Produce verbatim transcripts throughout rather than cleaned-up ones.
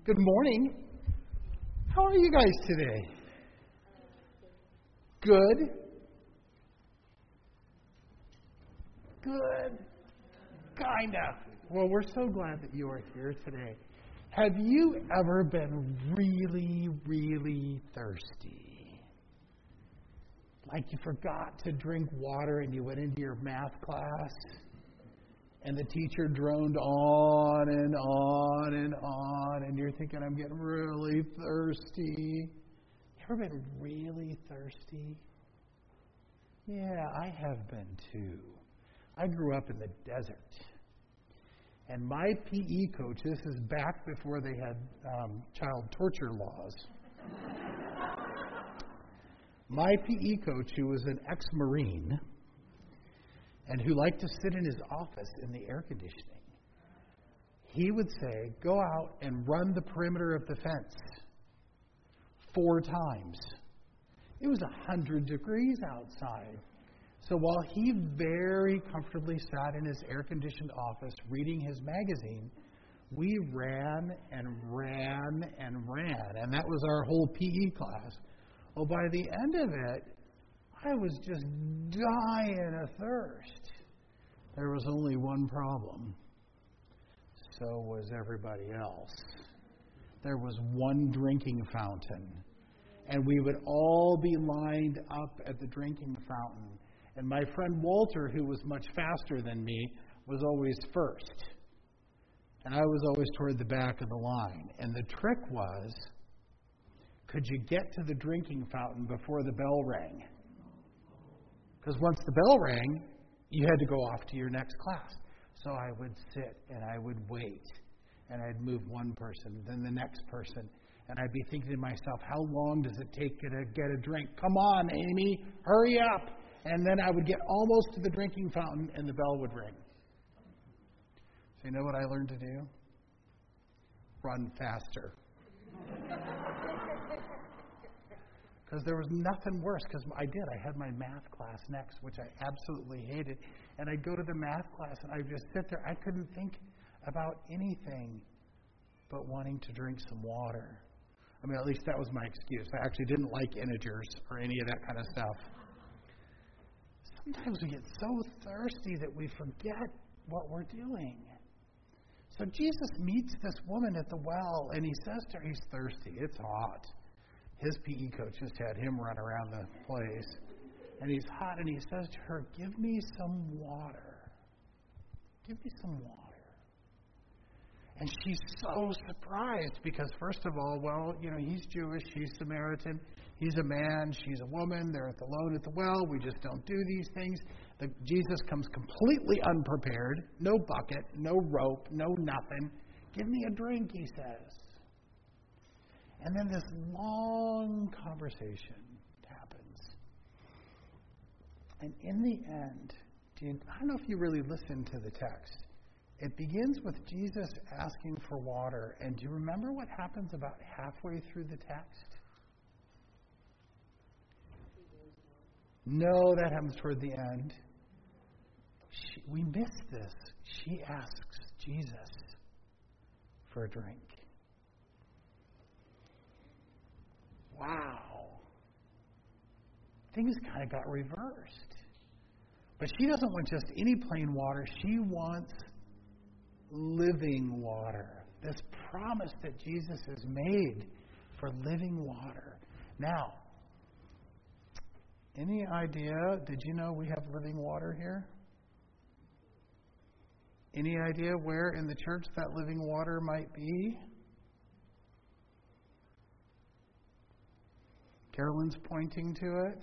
Good morning. How are you guys today? Good. Good. Kinda. Well, we're so glad that you are here today. Have you ever been really, really thirsty? Like you forgot to drink water and you went into your math class and the teacher droned on and on and on and you're thinking, I'm getting really thirsty. You ever been really thirsty? Yeah, I have been too. I grew up in the desert. And my P E coach, this is back before they had um, child torture laws. My P E coach, who was an ex-Marine and who liked to sit in his office in the air conditioning, he would say, go out and run the perimeter of the fence four times. It was one hundred degrees outside. So while he very comfortably sat in his air-conditioned office reading his magazine, we ran and ran and ran. And that was our whole P E class. Well, by the end of it, I was just dying of thirst. There was only one problem. So was everybody else. There was one drinking fountain. And we would all be lined up at the drinking fountain. And my friend Walter, who was much faster than me, was always first. And I was always toward the back of the line. And the trick was, could you get to the drinking fountain before the bell rang? Because once the bell rang, you had to go off to your next class. So I would sit and I would wait. And I'd move one person, then the next person. And I'd be thinking to myself, how long does it take you to get a drink? Come on, Amy, hurry up. And then I would get almost to the drinking fountain and the bell would ring. So you know what I learned to do? Run faster. Because there was nothing worse, because I did. I had my math class next, which I absolutely hated. And I'd go to the math class and I'd just sit there. I couldn't think about anything but wanting to drink some water. I mean, at least that was my excuse. I actually didn't like integers or any of that kind of stuff. Sometimes we get so thirsty that we forget what we're doing. So Jesus meets this woman at the well, and he says to her, he's thirsty. It's hot. His P E coach just had him run around the place. And he's hot, and he says to her, give me some water. Give me some water. And she's so surprised because, first of all, well, you know, he's Jewish, she's Samaritan. He's a man, she's a woman. They're alone at the well. We just don't do these things. The, Jesus comes completely unprepared. No bucket, no rope, no nothing. Give me a drink, he says. And then this long conversation happens. And in the end, do you, I don't know if you really listened to the text. It begins with Jesus asking for water. And do you remember what happens about halfway through the text? No, that happens toward the end. She, we miss this. She asks Jesus for a drink. Wow. Things kind of got reversed. But she doesn't want just any plain water. She wants living water. This promise that Jesus has made for living water. Now, any idea, did you know we have living water here? Any idea where in the church that living water might be? Carolyn's pointing to it.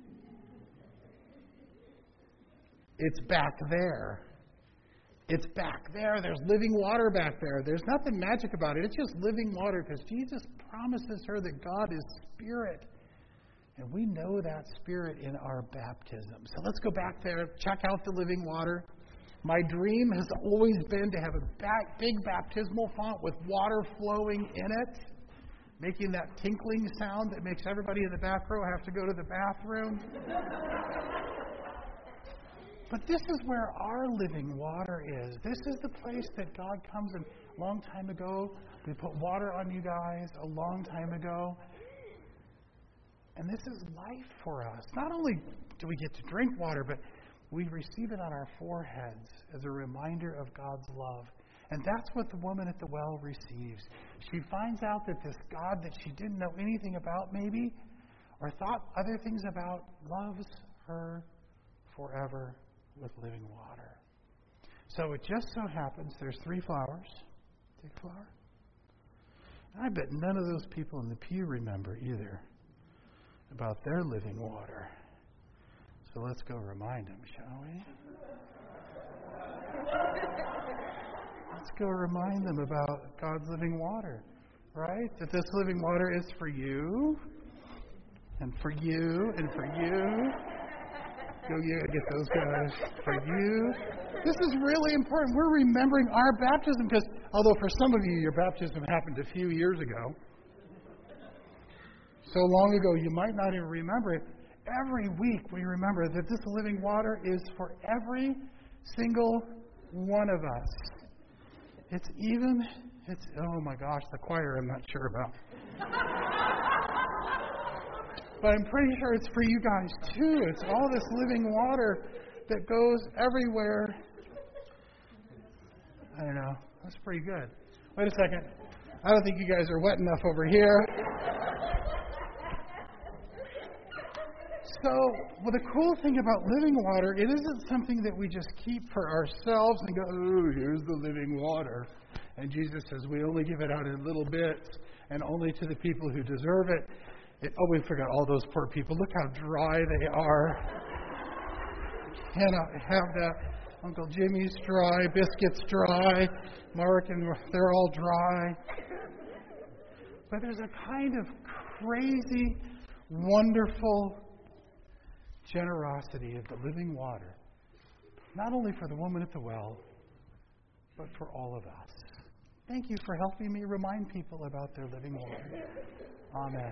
It's back there. It's back there. There's living water back there. There's nothing magic about it. It's just living water because Jesus promises her that God is spirit. And we know that spirit in our baptism. So let's go back there, check out the living water. My dream has always been to have a back, big baptismal font with water flowing in it, making that tinkling sound that makes everybody in the back row have to go to the bathroom. But this is where our living water is. This is the place that God comes and long time ago. We put water on you guys a long time ago. And this is life for us. Not only do we get to drink water, but we receive it on our foreheads as a reminder of God's love. And that's what the woman at the well receives. She finds out that this God that she didn't know anything about maybe, or thought other things about, loves her forever with living water. So it just so happens there's three flowers. Take a flower. And I bet none of those people in the pew remember either about their living water. So let's go remind them, shall we? Let's go remind them about God's living water, right? That this living water is for you, and for you, and for you. Go, you get those guys. For you. This is really important. We're remembering our baptism because, although for some of you, your baptism happened a few years ago, so long ago you might not even remember it. Every week we remember that this living water is for every single one of us. It's even, it's, oh my gosh, the choir I'm not sure about. But I'm pretty sure it's for you guys too. It's all this living water that goes everywhere. I don't know. That's pretty good. Wait a second. I don't think you guys are wet enough over here. So, well, the cool thing about living water, it isn't something that we just keep for ourselves and go, oh, here's the living water. And Jesus says we only give it out in little bits and only to the people who deserve it. it oh, we forgot all those poor people. Look how dry they are. Cannot have that. Uncle Jimmy's dry, Biscuit's dry, Mark and they're all dry. But there's a kind of crazy, wonderful generosity of the living water, not only for the woman at the well, but for all of us. Thank you for helping me remind people about their living water. Amen.